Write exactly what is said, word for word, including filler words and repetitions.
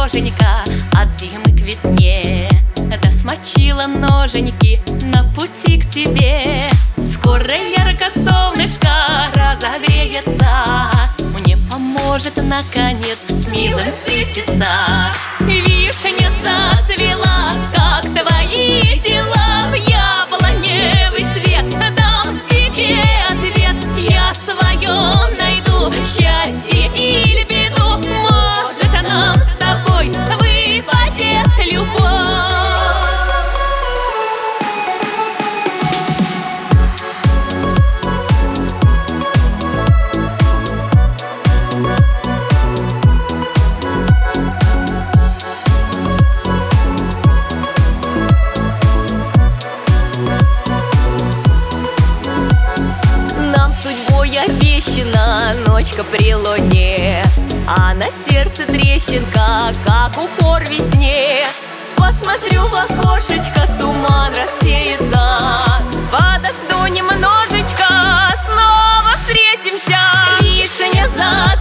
нежноженька от зимы к весне. Да смочила ноженьки на пути к тебе. Скоро ярко солнышко разогреется, мне поможет наконец с милым встретиться. Вишня зацвела, как твои дела, в яблоневый цвет дам тебе ответ. Я свое найду, счастье или беду, может нам с тобой выпадет любовь. Обещана ночка при луне, а на сердце трещинка, как укор весне. Посмотрю в окошечко, туман рассеется, подожду немножечко, снова встретимся. Вишня за